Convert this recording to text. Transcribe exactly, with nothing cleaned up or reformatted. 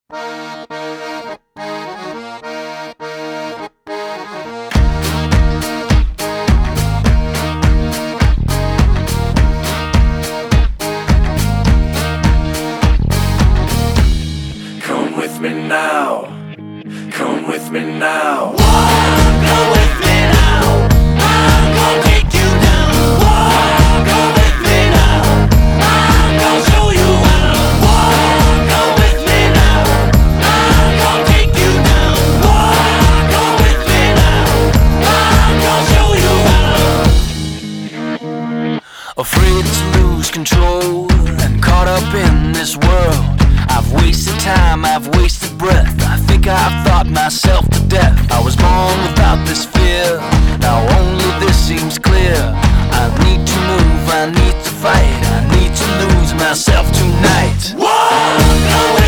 Come with me now, come with me now. Come with me now, I'm gonna take you down. Come with me now, I'm gonna show you how. Come with me now, I'm gonna take you down. Come with me now, I'm gonna show you how. Afraid to lose control and caught up in this world. I've wasted time, I've wasted breath. I think I've thought myself to death. I was born without this fear, now only this seems clear. I need to move, I need to fight, I need to lose myself tonight. Come with